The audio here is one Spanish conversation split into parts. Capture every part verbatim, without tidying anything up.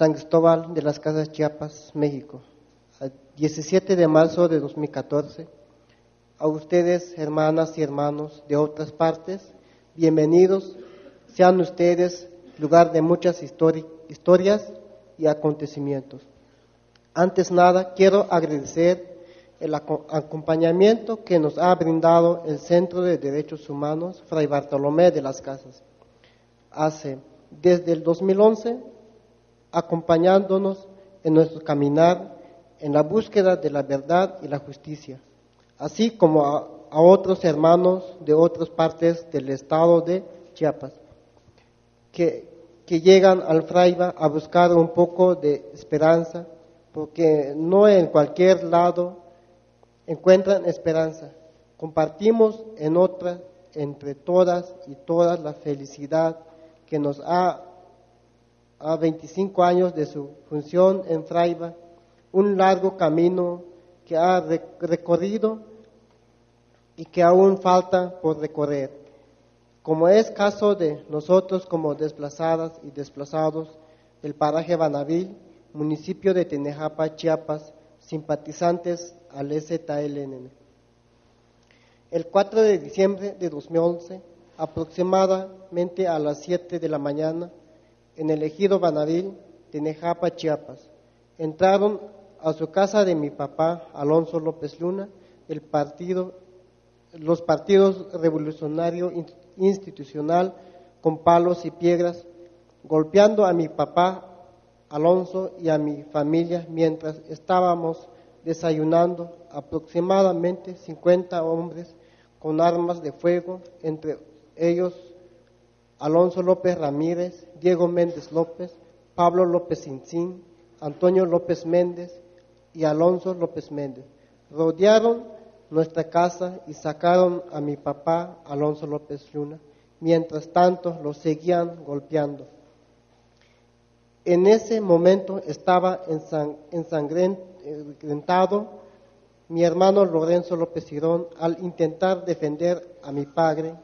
San Cristóbal de las Casas, Chiapas, México, diecisiete de marzo de dos mil catorce. A ustedes, hermanas y hermanos de otras partes, bienvenidos. Sean ustedes lugar de muchas histori- historias y acontecimientos. Antes nada, quiero agradecer el ac- acompañamiento que nos ha brindado el Centro de Derechos Humanos Fray Bartolomé de las Casas. Hace, desde el dos mil once, acompañándonos en nuestro caminar en la búsqueda de la verdad y la justicia, así como a, a otros hermanos de otras partes del estado de Chiapas, que, que llegan al Fraiba a buscar un poco de esperanza, porque no en cualquier lado encuentran esperanza. Compartimos en otra, entre todas y todas, la felicidad que nos ha a veinticinco años de su función en Fraiba, un largo camino que ha recorrido y que aún falta por recorrer. Como es caso de nosotros como desplazadas y desplazados del paraje Banavil, municipio de Tenejapa, Chiapas, simpatizantes al E Z L N. El cuatro de diciembre de dos mil once, aproximadamente a las siete de la mañana, en el ejido Banavil, Tenejapa, Chiapas, entraron a su casa de mi papá, Alonso López Luna, el partido, los partidos revolucionario institucional con palos y piedras, golpeando a mi papá, Alonso, y a mi familia mientras estábamos desayunando. Aproximadamente cincuenta hombres con armas de fuego, entre ellos Alonso López Ramírez, Diego Méndez López, Pablo López Incín, Antonio López Méndez y Alonso López Méndez. Rodearon nuestra casa y sacaron a mi papá, Alonso López Luna. Mientras tanto, lo seguían golpeando. En ese momento estaba ensangrentado mi hermano Lorenzo López Girón al intentar defender a mi padre.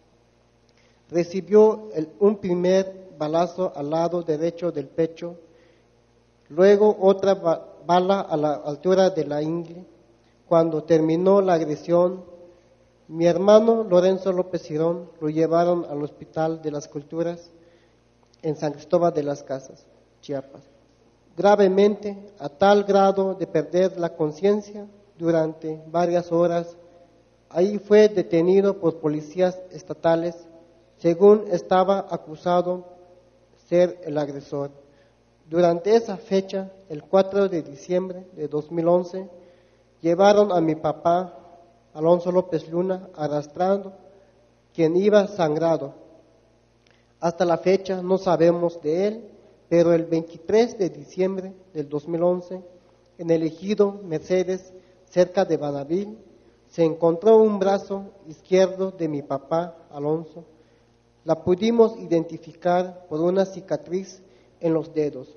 Recibió el, un primer balazo al lado derecho del pecho, luego otra ba- bala a la altura de la ingle. Cuando terminó la agresión, mi hermano Lorenzo López Girón lo llevaron al Hospital de las Culturas en San Cristóbal de las Casas, Chiapas, gravemente, a tal grado de perder la conciencia durante varias horas. Ahí fue detenido por policías estatales, según estaba acusado ser el agresor. Durante esa fecha, el cuatro de diciembre de dos mil once, llevaron a mi papá, Alonso López Luna, arrastrando, quien iba sangrado. Hasta la fecha no sabemos de él, pero el veintitrés de diciembre del dos mil once, en el ejido Mercedes, cerca de Banavil, se encontró un brazo izquierdo de mi papá, Alonso. La pudimos identificar por una cicatriz en los dedos.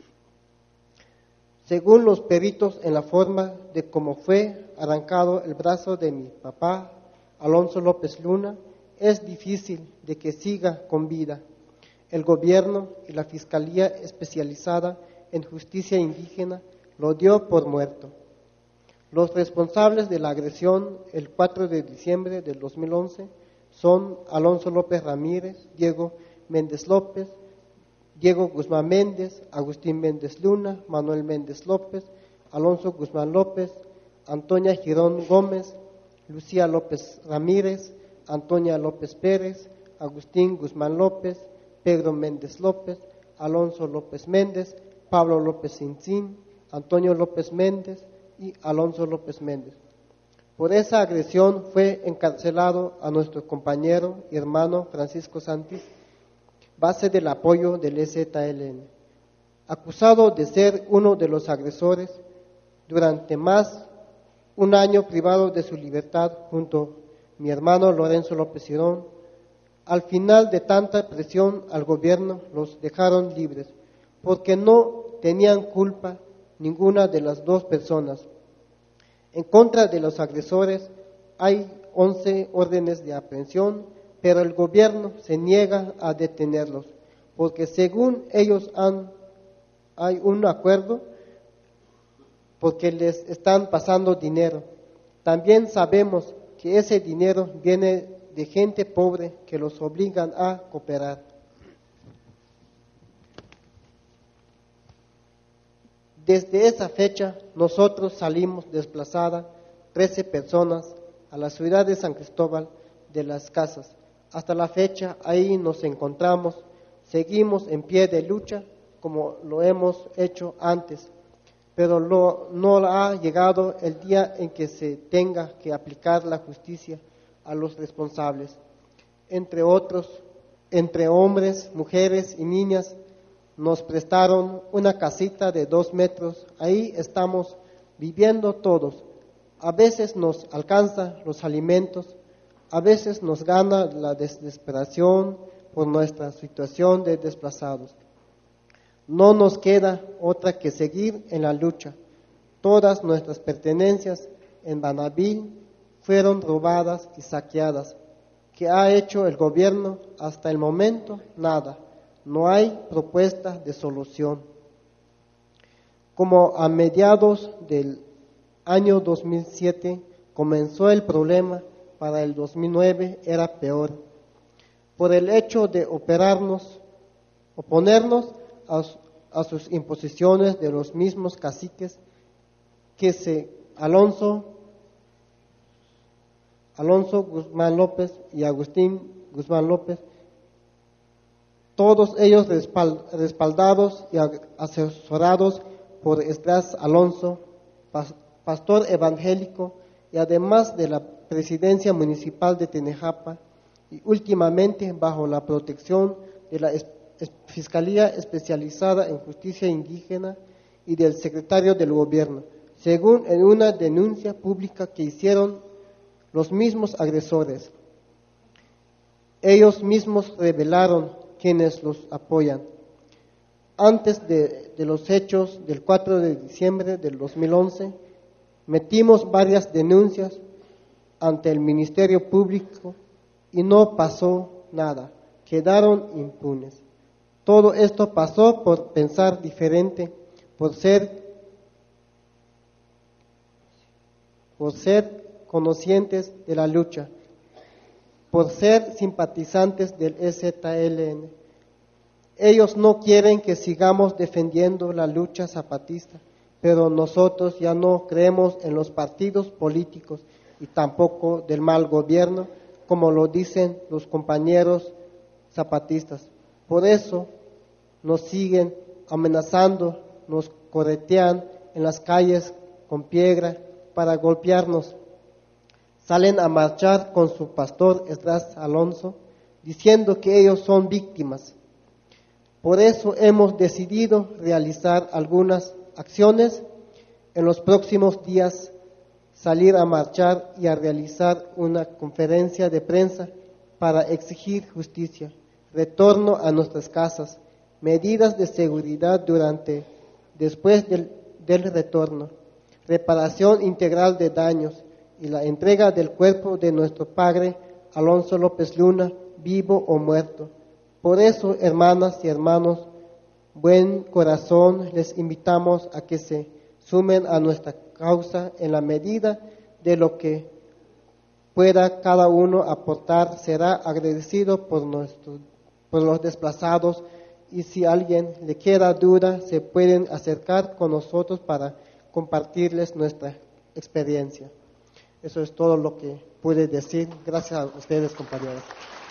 Según los peritos, en la forma de cómo fue arrancado el brazo de mi papá, Alonso López Luna, es difícil de que siga con vida. El gobierno y la Fiscalía Especializada en Justicia Indígena lo dio por muerto. Los responsables de la agresión el cuatro de diciembre del dos mil once son Alonso López Ramírez, Diego Méndez López, Diego Guzmán Méndez, Agustín Méndez Luna, Manuel Méndez López, Alonso Guzmán López, Antonia Girón Gómez, Lucía López Ramírez, Antonia López Pérez, Agustín Guzmán López, Pedro Méndez López, Alonso López Méndez, Pablo López Incín, Antonio López Méndez y Alonso López Méndez. Por esa agresión fue encarcelado a nuestro compañero y hermano Francisco Santis, base del apoyo del E Z L N, acusado de ser uno de los agresores. Durante más un año privado de su libertad junto a mi hermano Lorenzo López Girón. Al final de tanta presión al gobierno los dejaron libres, porque no tenían culpa ninguna de las dos personas. En contra de los agresores hay once órdenes de aprehensión, pero el gobierno se niega a detenerlos, porque según ellos han hay un acuerdo porque les están pasando dinero. También sabemos que ese dinero viene de gente pobre que los obligan a cooperar. Desde esa fecha nosotros salimos desplazadas, trece personas, a la ciudad de San Cristóbal de las Casas. Hasta la fecha ahí nos encontramos, seguimos en pie de lucha como lo hemos hecho antes, pero lo, no ha llegado el día en que se tenga que aplicar la justicia a los responsables. Entre otros, entre hombres, mujeres y niñas, nos prestaron una casita de dos metros. Ahí estamos viviendo todos. A veces nos alcanzan los alimentos, a veces nos gana la desesperación por nuestra situación de desplazados. No nos queda otra que seguir en la lucha. Todas nuestras pertenencias en Banabí fueron robadas y saqueadas. ¿Qué ha hecho el gobierno? Hasta el momento, nada. No hay propuesta de solución. Como a mediados del año dos mil siete comenzó el problema, para el dos mil nueve era peor. Por el hecho de operarnos, oponernos a, a sus imposiciones de los mismos caciques que se Alonso, Alonso Guzmán López y Agustín Guzmán López, todos ellos respaldados y asesorados por Esdras Alonso, pastor evangélico, y además de la presidencia municipal de Tenejapa, y últimamente bajo la protección de la Fiscalía Especializada en Justicia Indígena y del secretario del gobierno, según en una denuncia pública que hicieron los mismos agresores. Ellos mismos revelaron quienes los apoyan. Antes de, de los hechos del cuatro de diciembre del dos mil once, metimos varias denuncias ante el Ministerio Público y no pasó nada, quedaron impunes. Todo esto pasó por pensar diferente, por ser, por ser conscientes de la lucha, por ser simpatizantes del E Z L N. Ellos no quieren que sigamos defendiendo la lucha zapatista, pero nosotros ya no creemos en los partidos políticos y tampoco del mal gobierno, como lo dicen los compañeros zapatistas. Por eso nos siguen amenazando, nos corretean en las calles con piedra para golpearnos. Salen a marchar con su pastor Esdras Alonso, diciendo que ellos son víctimas. Por eso hemos decidido realizar algunas acciones en los próximos días, salir a marchar y a realizar una conferencia de prensa para exigir justicia, retorno a nuestras casas, medidas de seguridad durante, después del, del retorno, reparación integral de daños y la entrega del cuerpo de nuestro padre Alonso López Luna, vivo o muerto. Por eso, hermanas y hermanos, buen corazón, les invitamos a que se sumen a nuestra causa en la medida de lo que pueda cada uno aportar. Será agradecido por, nuestro, por los desplazados, y si alguien le queda duda, se pueden acercar con nosotros para compartirles nuestra experiencia. Eso es todo lo que pude decir. Gracias a ustedes, compañeros.